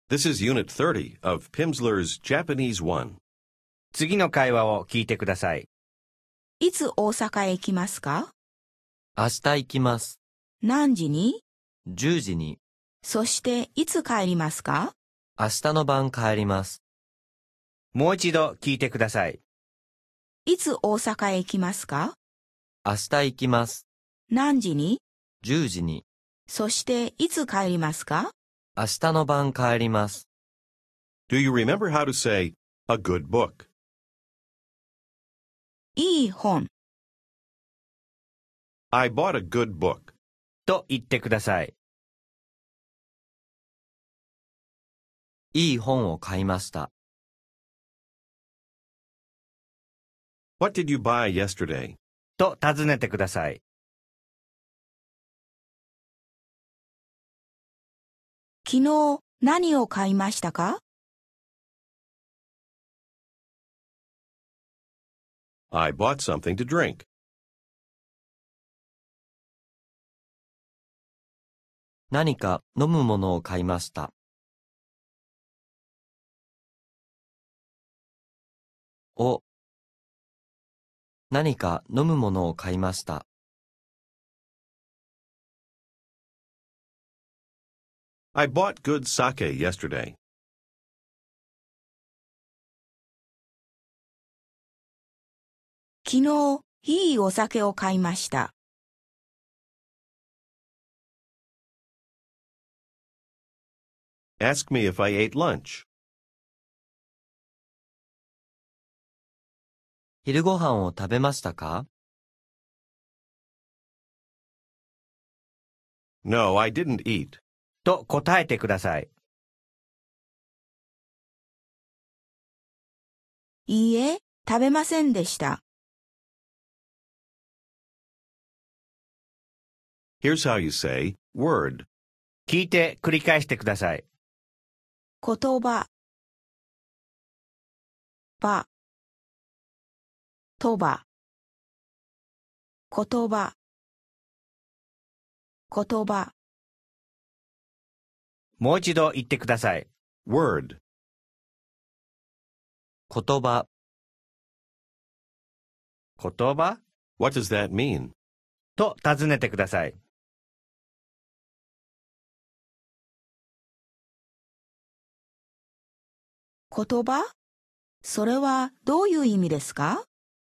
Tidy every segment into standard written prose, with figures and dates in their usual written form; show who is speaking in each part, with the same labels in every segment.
Speaker 1: This is Unit 30 of Pimsleur's Japanese 1.
Speaker 2: 次の会話を聞いてください。
Speaker 3: いつ大阪へ行きますか？
Speaker 4: 明日行きます。
Speaker 3: 何時に？
Speaker 4: 10時に。
Speaker 3: そしていつ帰りますか？
Speaker 4: 明日の晩帰ります。
Speaker 2: もう一度聞いてください。
Speaker 3: いつ大阪へ行きますか？
Speaker 4: 明日行きます。
Speaker 3: 何時に？
Speaker 4: 10時に。
Speaker 3: そしていつ帰りますか？
Speaker 4: 明日の晩帰ります。
Speaker 1: Do you remember how to say, a good book?
Speaker 3: いい本。
Speaker 1: I bought a good book.
Speaker 2: と言ってください。
Speaker 4: いい本を買いました。
Speaker 1: What did you buy yesterday?
Speaker 2: と尋ねてください。
Speaker 3: 昨日何を買いましたか？
Speaker 1: I bought something to drink.
Speaker 4: 何か飲むものを買いました。何か飲むものを買いました。
Speaker 1: I bought good sake yesterday.
Speaker 3: 昨日いいお酒を買いました。
Speaker 1: Ask me if I ate lunch.
Speaker 4: 昼ご飯を食べましたか？
Speaker 1: No, I didn't eat.
Speaker 2: と答えてください。
Speaker 3: いいえ、食べませんでした。
Speaker 1: Here's how you say, word.
Speaker 2: 聞いて繰り返してください。
Speaker 3: 言葉、ば、とば、言葉、言葉。
Speaker 2: もう一度言ってください。
Speaker 1: Word.
Speaker 4: 言葉。
Speaker 2: 言葉
Speaker 1: What does that mean?
Speaker 2: と尋ねてください。
Speaker 3: 言葉？それはどういう意味ですか？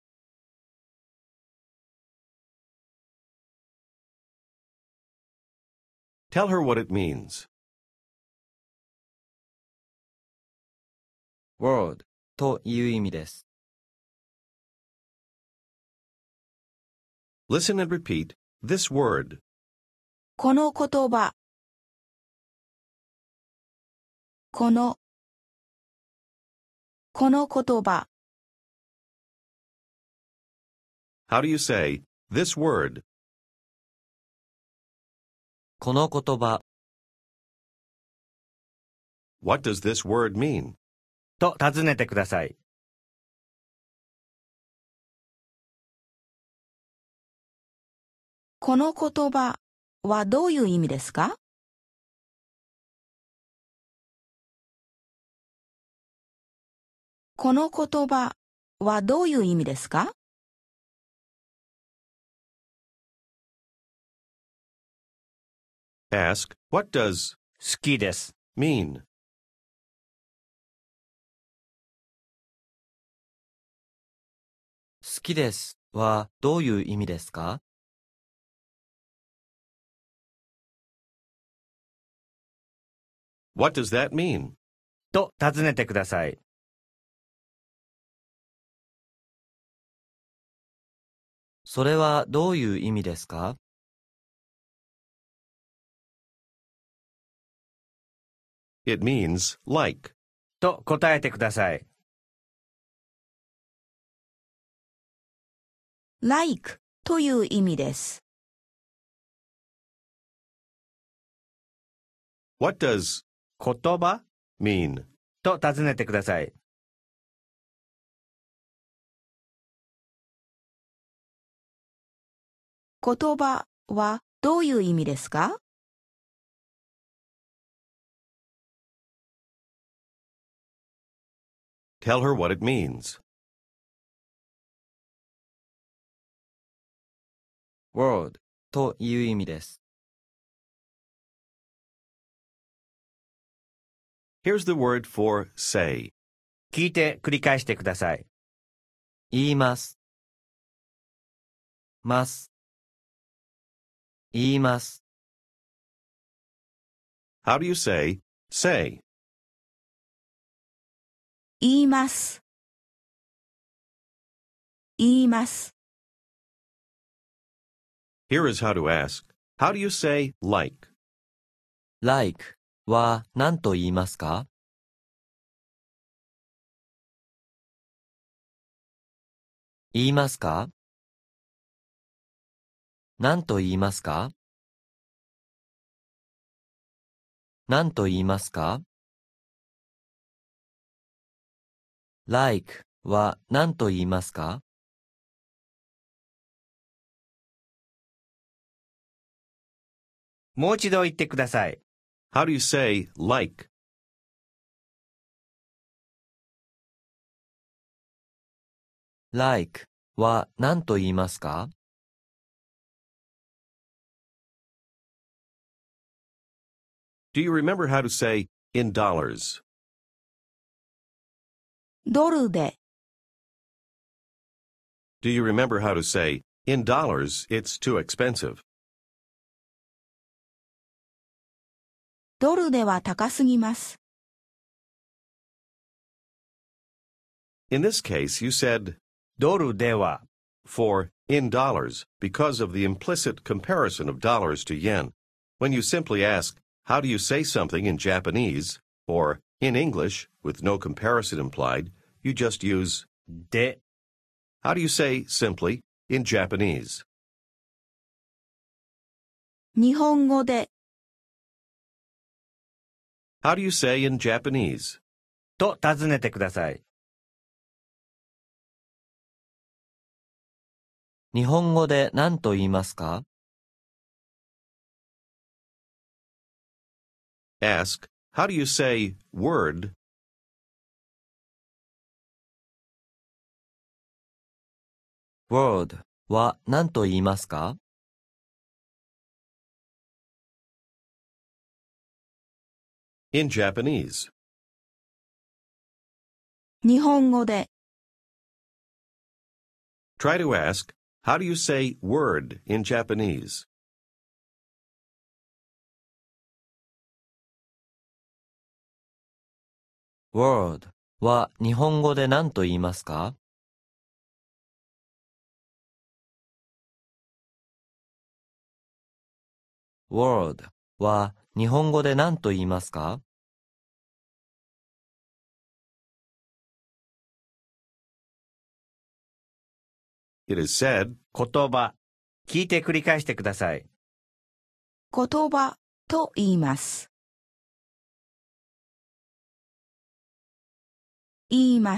Speaker 1: Tell her what it means.
Speaker 4: word という意味です。
Speaker 1: Listen and repeat this word.
Speaker 3: この言葉。この言葉。
Speaker 1: How do you say this word?
Speaker 4: この言葉。
Speaker 1: What does this word mean?
Speaker 2: と尋ねてください。
Speaker 3: この言葉はどういう意味ですか？この言葉はどういう意味ですか？
Speaker 1: Ask, what does
Speaker 2: 好きです。
Speaker 1: mean?
Speaker 4: 好きですはどういう意味ですか？
Speaker 1: What does that mean?
Speaker 2: と尋ねてください。
Speaker 4: それはどういう意味ですか？
Speaker 1: It means like.
Speaker 2: と答えてください。
Speaker 3: like という意味です。
Speaker 1: What does
Speaker 2: 言葉
Speaker 1: mean?
Speaker 2: と尋ねてください。
Speaker 3: 言葉はどういう意味ですか？
Speaker 1: Tell her what it means.
Speaker 4: world という意味です。
Speaker 1: Here's the word for say.
Speaker 2: 聞いて繰り返してください。
Speaker 4: 言います。ます。言います。
Speaker 1: How do you say say?
Speaker 3: 言います。言います。
Speaker 1: Here is how to ask. How do you say like?
Speaker 4: like は何と言いますか？言いますか？何と言いますか？何と言いますか？ like は何と言いますか？
Speaker 2: もう一度言ってください。
Speaker 1: How do you say like?
Speaker 4: like は何と言いますか？
Speaker 1: Do you remember how to say in dollars?
Speaker 3: ドルで、
Speaker 1: Do you remember how to say in dollars it's too expensive?
Speaker 3: ドルでは高すぎます。
Speaker 1: In this case, you said
Speaker 2: ドルでは、
Speaker 1: for in dollars because of the implicit comparison of dollars to yen. When you simply ask, how do you say something in Japanese or in English with no comparison implied, you just use
Speaker 2: で、
Speaker 1: how do you say simply in Japanese?
Speaker 3: 日本語で、
Speaker 1: How do you say in Japanese?
Speaker 2: と尋ねてください。
Speaker 4: 日本語で何と言いますか？
Speaker 1: Ask, how do you say word
Speaker 4: world は何と言いますか？
Speaker 1: in Japanese?
Speaker 3: 日本語で、
Speaker 1: Try to ask, how do you say word in Japanese?
Speaker 4: world は日本語で何と言いますか？ world は日本語で何と言いますか？
Speaker 1: It is said,
Speaker 2: 言葉。聞いて繰り返してください。
Speaker 3: 言葉と言います。言います。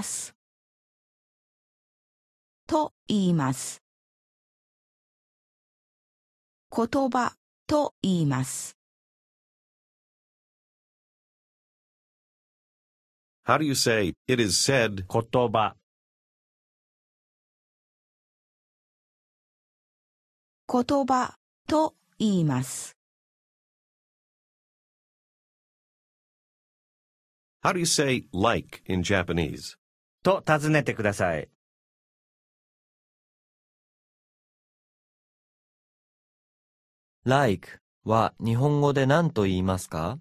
Speaker 3: と言います。言葉と言います。
Speaker 1: how do you say, it is said,
Speaker 2: 言葉。
Speaker 3: 言葉と言います。
Speaker 1: how do you say like in Japanese?
Speaker 2: と尋ねてください。
Speaker 4: like は日本語で何と言いますか？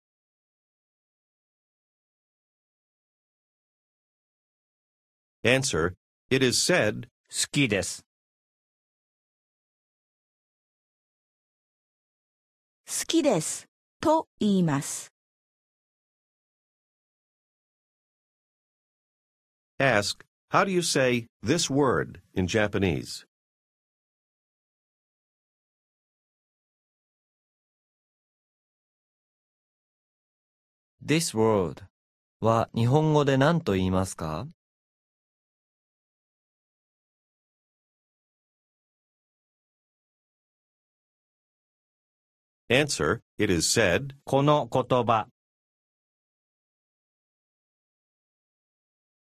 Speaker 1: Answer, it is said,
Speaker 2: 好きです。
Speaker 3: 好きですと言います。
Speaker 1: ask, how do you say this word in Japanese?
Speaker 4: this world は日本語で何と言いますか？
Speaker 1: Answer, it is said,
Speaker 2: この言葉。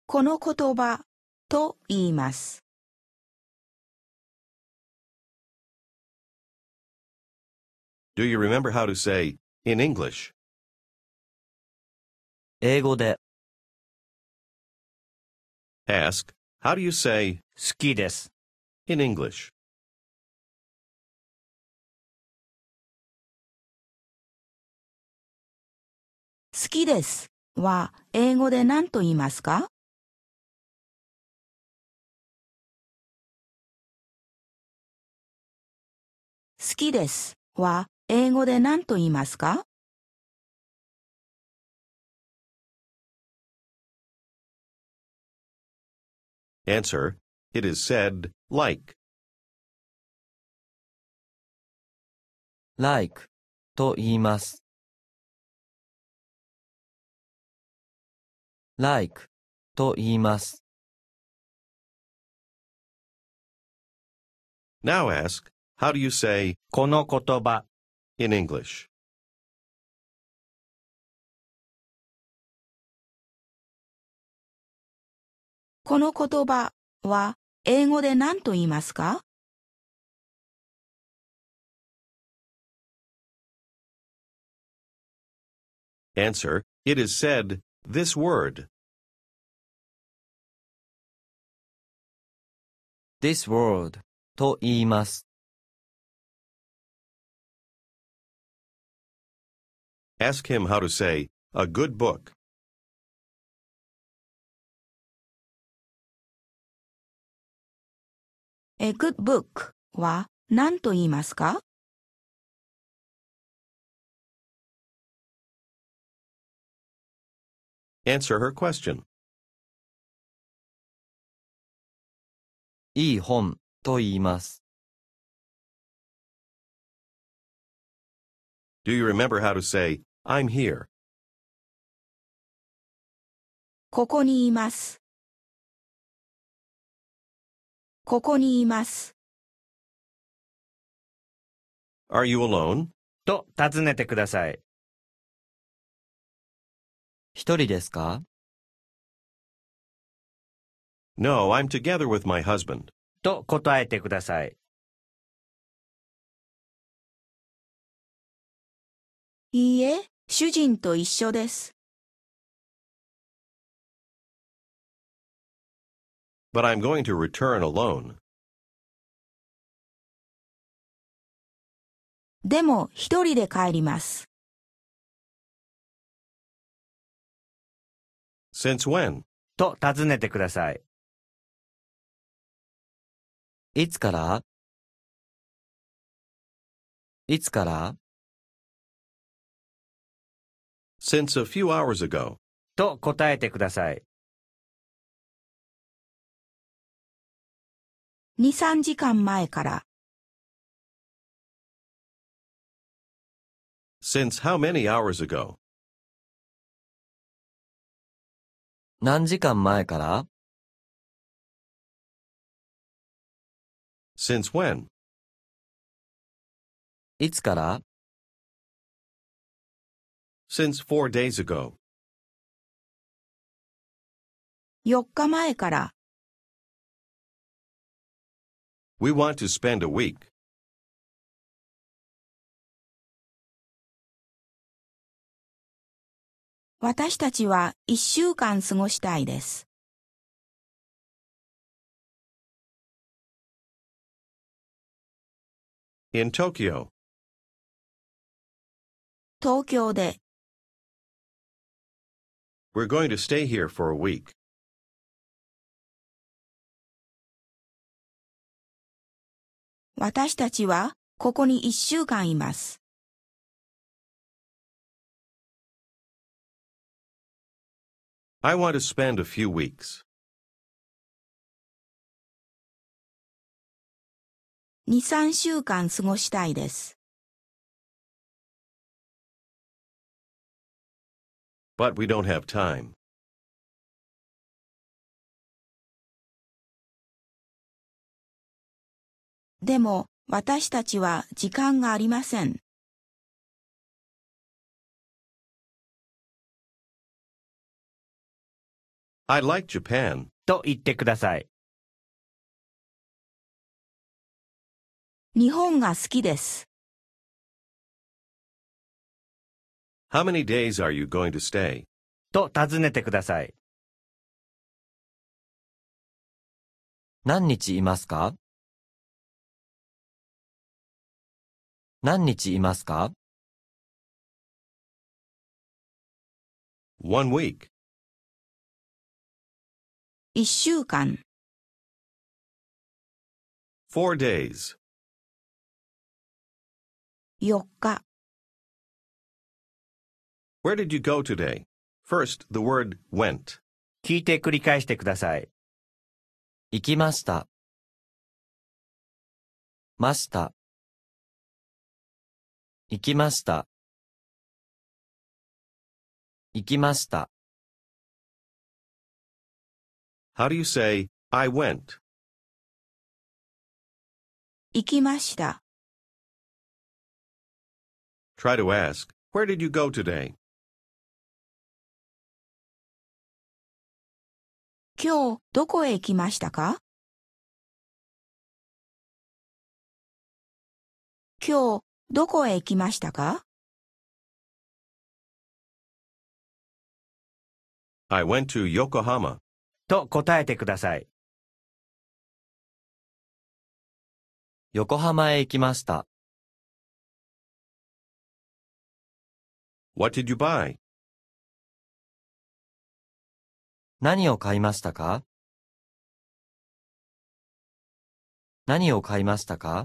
Speaker 3: この言葉と言います。
Speaker 1: Do you remember how to say, in English?
Speaker 4: 英語で、
Speaker 1: Ask, how do you say,
Speaker 2: 好きです。
Speaker 1: in English?
Speaker 3: 好きですは英語で何と言いますか？好きですは英語で何と言いますか？
Speaker 1: Answer, it is said, like.
Speaker 4: like と言います。like と言います。
Speaker 1: Now ask, how do you say,
Speaker 2: この言葉。
Speaker 1: in English?
Speaker 3: この言葉は英語で何と言いますか？
Speaker 1: Answer, it is said, this word.
Speaker 4: this word と言います。
Speaker 1: Ask him how to say, a good book.
Speaker 3: A good book は何と言いますか？
Speaker 1: Answer her question.
Speaker 4: いい本と言います。
Speaker 1: Do you remember how to say, I'm here?
Speaker 3: ここにいます。ここにいます。
Speaker 1: Are you alone?
Speaker 2: と尋ねてください。
Speaker 4: 一人ですか？
Speaker 1: No, I'm together with my husband.
Speaker 2: と答えてください。
Speaker 3: いいえ、主人と一緒です。
Speaker 1: But I'm going to return alone.
Speaker 3: でも一人で帰ります。
Speaker 1: Since when?
Speaker 2: と尋ねてください。
Speaker 4: いつからいつから
Speaker 1: Since a few hours ago.
Speaker 2: と答えてください。
Speaker 3: 2、3時間前から。
Speaker 1: Since how many hours ago?
Speaker 4: 何時間前から
Speaker 1: Since when?
Speaker 4: いつから
Speaker 1: Since 4 days ago.
Speaker 3: 4日前から。
Speaker 1: We want to spend a week.
Speaker 3: 私たちは1週間過ごしたいです。
Speaker 1: In Tokyo.
Speaker 3: 東京で。
Speaker 1: We're going to stay here for a week.
Speaker 3: 私たちはここに1週間います。
Speaker 1: I want to spend a few weeks.
Speaker 3: 2、3週間過ごしたいです。
Speaker 1: But we don't have time.
Speaker 3: でも私たちは時間がありません。
Speaker 1: I like Japan.
Speaker 2: と言ってください。
Speaker 3: 日本が好きです。
Speaker 1: How many days are you going to stay?
Speaker 2: と尋ねてください。
Speaker 4: 何日いますか？何日いますか？
Speaker 1: 1 week.
Speaker 3: 一週間。
Speaker 1: 4 days.
Speaker 3: 4日。
Speaker 1: Where did you go today? First, the word went.
Speaker 2: 聞いて繰り返してください。
Speaker 4: 行きました。ました。行きました。行きました。
Speaker 1: How do you say, I went?
Speaker 3: 行きました。
Speaker 1: Try to ask, where did you go today?
Speaker 3: 今日どこへ行きましたか？今日どこへ行きましたか？
Speaker 1: I went to Yokohama.
Speaker 2: と答えてください。
Speaker 4: 横浜へ行きました。
Speaker 1: What did you buy?
Speaker 4: 何を買いましたか？何を買いましたか？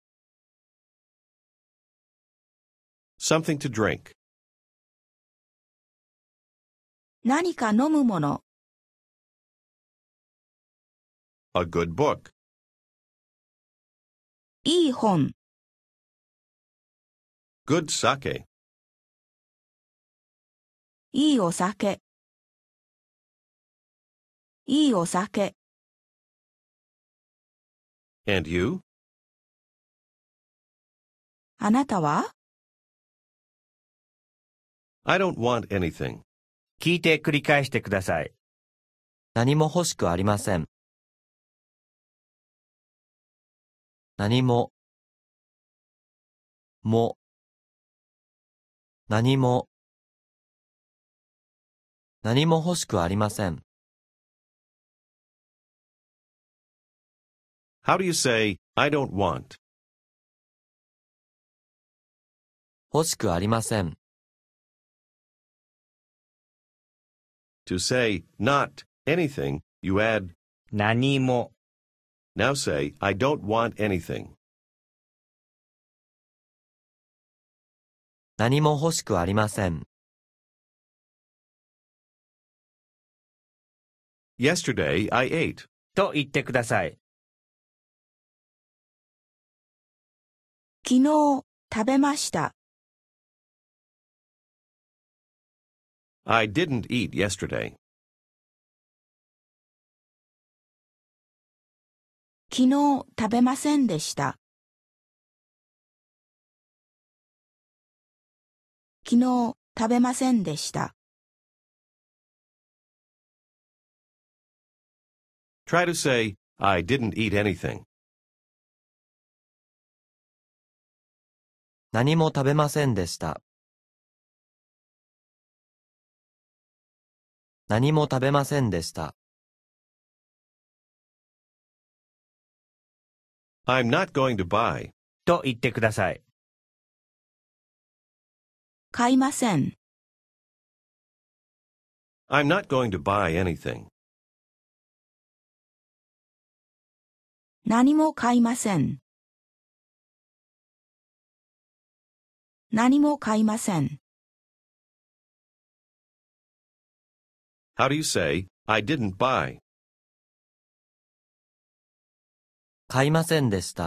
Speaker 1: Something to drink.
Speaker 3: 何か飲むもの。
Speaker 1: A good book.
Speaker 3: いい本。
Speaker 1: Good sake.
Speaker 3: いいお酒。いいお酒。
Speaker 1: And you?
Speaker 3: あなたは？
Speaker 1: I don't want anything.
Speaker 2: 聞いて繰り返してください。
Speaker 4: 何も欲しくありません。何も、も、何も、何も欲しくありません。
Speaker 1: How do you say, I don't want?
Speaker 4: 欲しくありません。
Speaker 1: To say not anything, you add,
Speaker 2: 何も。
Speaker 1: now say, I don't want anything.
Speaker 4: 何も欲しくありません。
Speaker 1: Yesterday I ate.
Speaker 2: と言ってください。
Speaker 3: 昨日食べました。
Speaker 1: I didn't eat yesterday.
Speaker 3: 昨日食べませんでした。昨日食べませんでした。
Speaker 1: Try to say, I didn't eat anything.
Speaker 4: 何も食べませんでした。何も食べませんでした。
Speaker 1: I'm not going to buy.
Speaker 2: と言ってください。
Speaker 3: 買いません。
Speaker 1: I'm not going to buy anything.
Speaker 3: 何も買いません。何も買いません。
Speaker 1: How do you say, I didn't buy?
Speaker 4: 買いませんでした。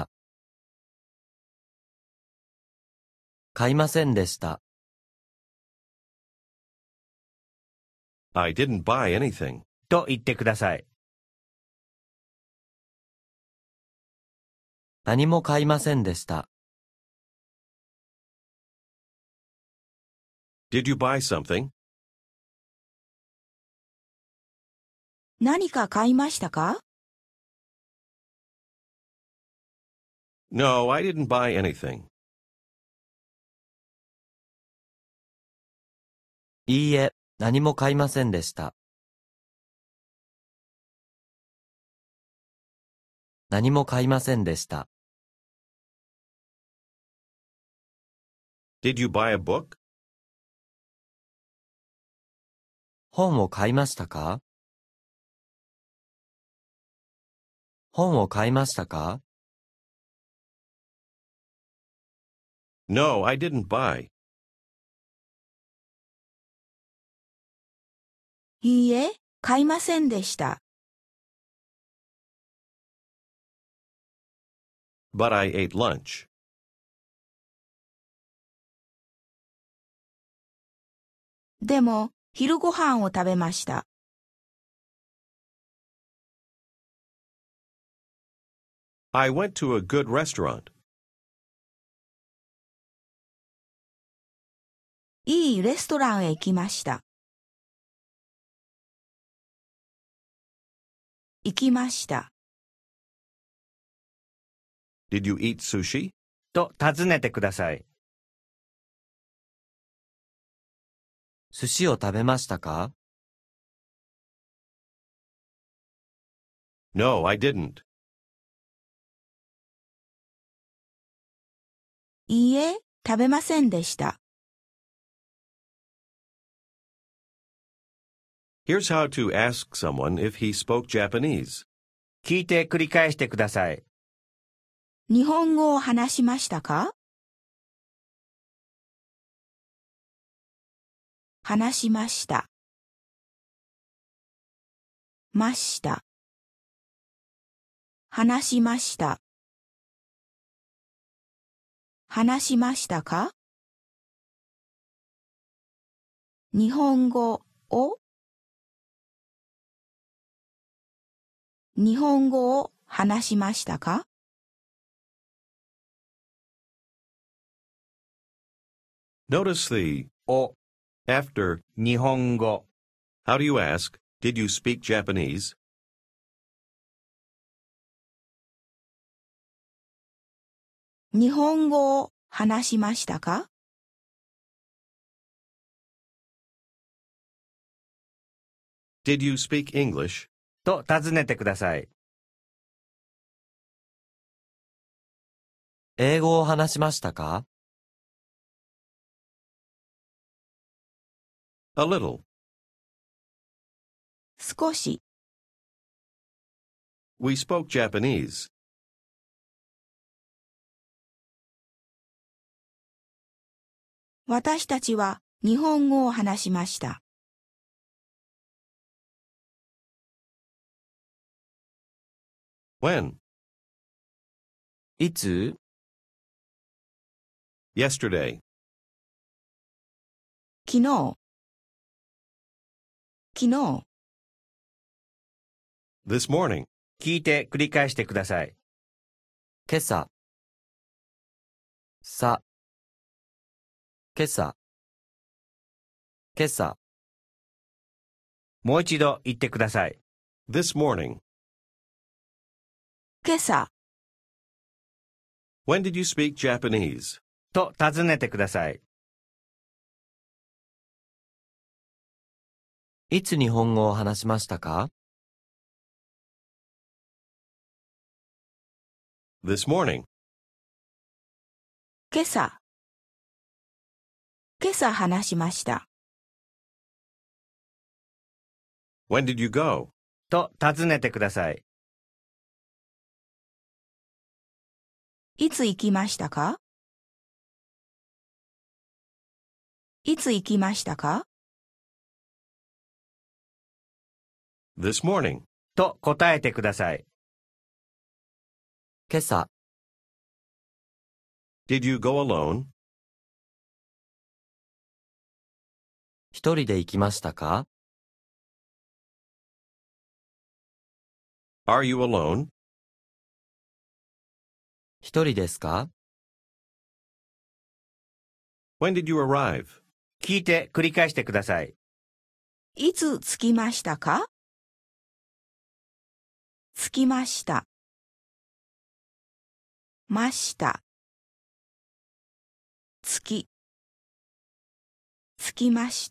Speaker 4: 買いませんでした。
Speaker 1: I didn't buy anything.
Speaker 2: と言ってください。
Speaker 4: 何も買いませんでした。
Speaker 1: Did you buy something?
Speaker 3: 何か買いましたか？
Speaker 1: No, I didn't buy anything.
Speaker 4: いいえ、何も買いませんでした。何も買いませんでした。
Speaker 1: Did you buy a book?
Speaker 4: 本を買いましたか？本を買いましたか？
Speaker 1: No, I didn't buy.
Speaker 3: いいえ、買いませんでした。
Speaker 1: But I ate lunch.
Speaker 3: でも、昼ご飯を食べました。
Speaker 1: I went to a good restaurant.
Speaker 3: いいレストランへ行きました。行きました。
Speaker 1: Did you eat sushi?
Speaker 2: と尋ねてください。
Speaker 4: 寿司を食べましたか？
Speaker 1: No, I didn't.
Speaker 3: いいえ、食べませんでした。
Speaker 1: Here's how to ask someone if he spoke Japanese.
Speaker 2: 聞いて繰り返してください。
Speaker 3: 日本語を話しましたか？話しました。ました。話しました。話しましたか？日本語を日本語を話しましたか？
Speaker 1: Notice the
Speaker 2: お、
Speaker 1: after.
Speaker 2: 日本語。
Speaker 1: How do you ask, did you speak Japanese?
Speaker 3: 日本語を話しましたか？
Speaker 1: Did you speak English?
Speaker 2: と尋ねてください。
Speaker 4: 英語を話しましたか？
Speaker 1: A little.
Speaker 3: 少し。
Speaker 1: We spoke Japanese.
Speaker 3: 私たちは日本語を話しました。
Speaker 1: When?
Speaker 4: いつ？
Speaker 1: Yesterday.
Speaker 3: 昨日。昨日。
Speaker 1: This morning.
Speaker 2: 聞いて繰り返してください。
Speaker 4: 今朝。さ。今朝。今朝。
Speaker 2: もう一度言ってください。
Speaker 1: This morning.
Speaker 3: 今朝。
Speaker 1: When did you speak Japanese?
Speaker 2: と尋ねてください。
Speaker 4: いつ日本語を話しましたか？
Speaker 1: This morning.
Speaker 3: 今朝。今朝話しました。
Speaker 1: When did you go?
Speaker 2: と尋ねてください。
Speaker 3: いつ行きましたか？いつ行きましたか？
Speaker 1: This morning.
Speaker 2: と答えてください。
Speaker 4: 今朝。
Speaker 1: Did you go alone?
Speaker 4: 一人で行きましたか？
Speaker 1: Are you alone?
Speaker 4: 一人ですか？
Speaker 1: When did you arrive?
Speaker 2: 聞いて繰り返してください。
Speaker 3: いつ着きましたか？ 着きました。ました。着きました。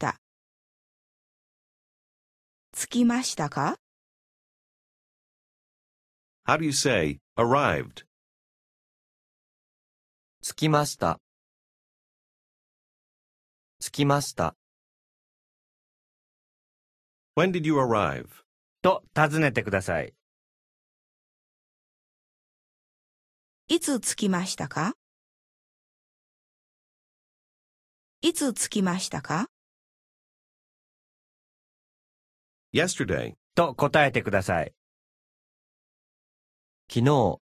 Speaker 3: 着きましたか？
Speaker 1: How do you say arrived?
Speaker 4: 着きました。着きました。
Speaker 1: When did you arrive?
Speaker 2: と尋ねてください。
Speaker 3: いつ着きましたか？いつ着きましたか？
Speaker 1: Yesterday.
Speaker 2: と答えてください。
Speaker 4: 昨日。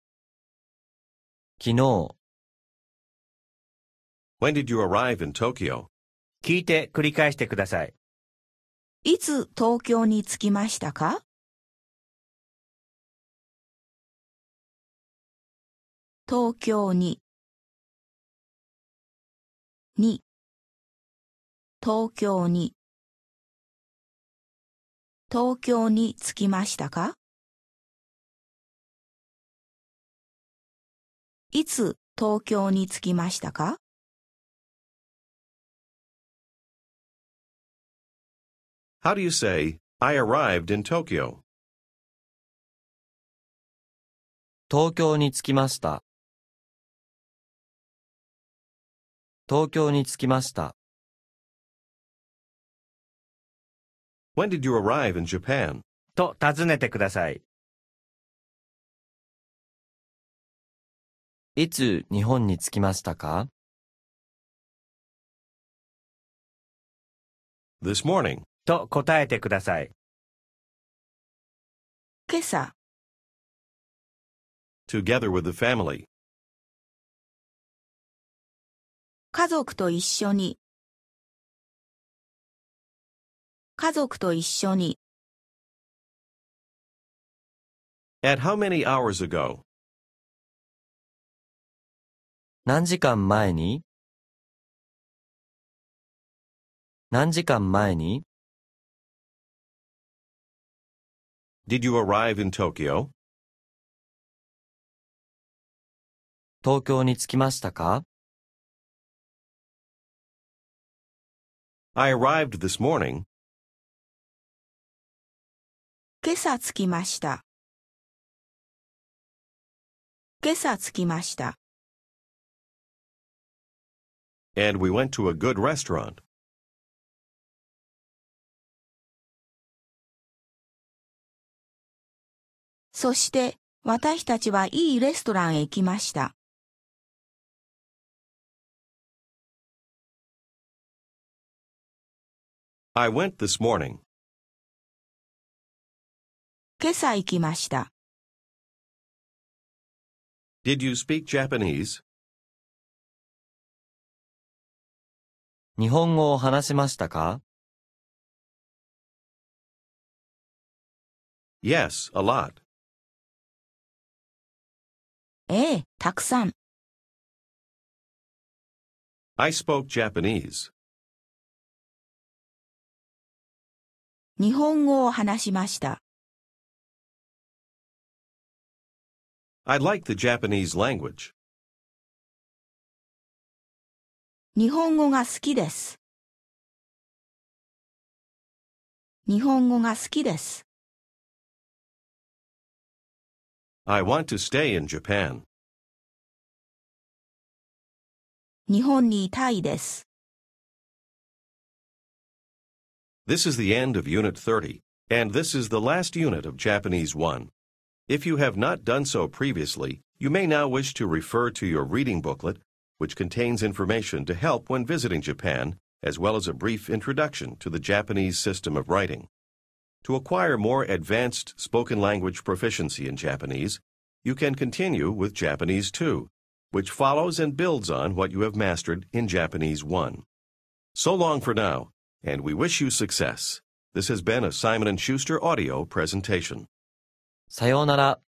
Speaker 4: 昨日。
Speaker 1: When did you arrive in Tokyo?
Speaker 2: 聞いて繰り返してください。
Speaker 3: いつ東京に着きましたか？東京に東京に東京に着きましたか？いつ東京に着きましたか？
Speaker 1: How do you say, I arrived in Tokyo?
Speaker 4: 東京に着きました。東京に着きました。
Speaker 1: When did you arrive in Japan?
Speaker 2: と尋ねてください。
Speaker 4: いつ日本に着きましたか？
Speaker 1: This morning.
Speaker 2: と答えてください。
Speaker 3: 今朝、
Speaker 1: Together with the family.
Speaker 3: 家族と一緒に家族と一緒に
Speaker 1: At how many hours ago?
Speaker 4: 何時間前に？何時間前に？
Speaker 1: Did you arrive in Tokyo?
Speaker 4: 東京に着きましたか？
Speaker 1: I arrived this morning.
Speaker 3: 今朝着きました。今朝着きました。
Speaker 1: And we went to a good restaurant.
Speaker 3: そして私たちはいいレストランへ行きました。
Speaker 1: I went this morning.
Speaker 3: 今朝行きました。
Speaker 1: Did you speak Japanese?
Speaker 4: 日本語を話しましたか？
Speaker 1: Yes, a lot.
Speaker 3: ええ、たくさん。
Speaker 1: I spoke Japanese.
Speaker 3: 日本語を話しました。
Speaker 1: I like the Japanese language.
Speaker 3: 日本語が好きです。日本語が好きです。
Speaker 1: I want to stay in Japan.
Speaker 3: 日本にいたいです。
Speaker 1: This is the end of Unit 30, and this is the last unit of Japanese 1. If you have not done so previously, you may now wish to refer to your reading booklet, which contains information to help when visiting Japan, as well as a brief introduction to the Japanese system of writing. To acquire more advanced spoken language proficiency in Japanese, you can continue with Japanese 2, which follows and builds on what you have mastered in Japanese 1. So long for now, and we wish you success. This has been a Simon & Schuster audio presentation.
Speaker 4: さようなら。